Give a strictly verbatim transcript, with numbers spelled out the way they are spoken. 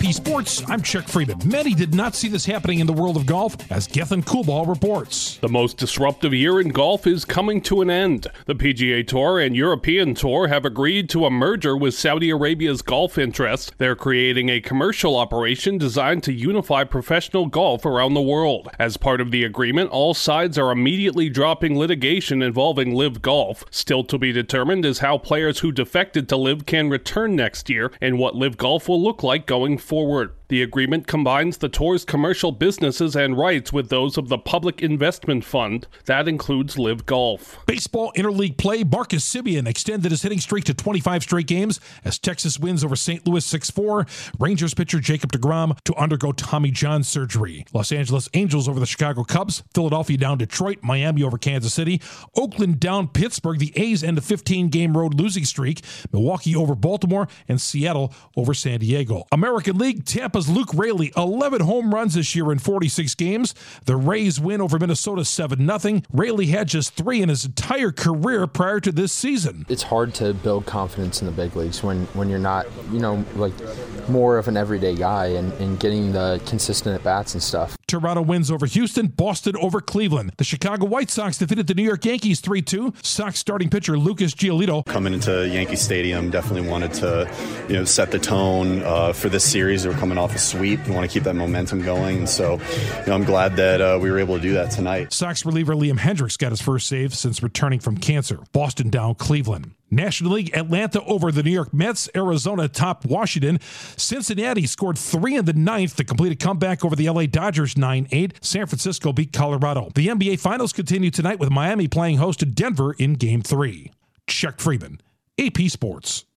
P Sports, I'm Chuck Freeman. Many did not see this happening in the world of golf, as Gethin Coolball reports. The most disruptive year in golf is coming to an end. The P G A Tour and European Tour have agreed to a merger with Saudi Arabia's golf interests. They're creating a commercial operation designed to unify professional golf around the world. As part of the agreement, all sides are immediately dropping litigation involving LIV Golf. Still to be determined is how players who defected to LIV can return next year and what LIV Golf will look like going forward. The agreement combines the tour's commercial businesses and rights with those of the Public Investment Fund. That includes LIV Golf. Baseball interleague play, Marcus Semien extended his hitting streak to twenty-five straight games as Texas wins over Saint Louis six four. Rangers pitcher Jacob deGrom to undergo Tommy John surgery. Los Angeles Angels over the Chicago Cubs. Philadelphia down Detroit. Miami over Kansas City. Oakland down Pittsburgh. The A's end a fifteen-game road losing streak. Milwaukee over Baltimore and Seattle over San Diego. American League, Tampa's Luke Raley, eleven home runs this year in forty-six games. The Rays win over Minnesota seven nothing. Raley had just three in his entire career prior to this season. It's hard to build confidence in the big leagues when, when you're not, you know, like more of an everyday guy and, and getting the consistent at-bats and stuff. Toronto wins over Houston, Boston over Cleveland. The Chicago White Sox defeated the New York Yankees three two. Sox starting pitcher Lucas Giolito. Coming into Yankee Stadium, definitely wanted to, you know, set the tone uh, for this series. They were coming off a sweep and want to keep that momentum going. And so, you know, I'm glad that uh, we were able to do that tonight. Sox reliever Liam Hendricks got his first save since returning from cancer. Boston down Cleveland. National League, Atlanta over the New York Mets. Arizona topped Washington. Cincinnati scored three in the ninth to complete a comeback over the L A Dodgers nine eight. San Francisco beat Colorado. The N B A Finals continue tonight with Miami playing host to Denver in Game three. Chuck Freeman, A P Sports.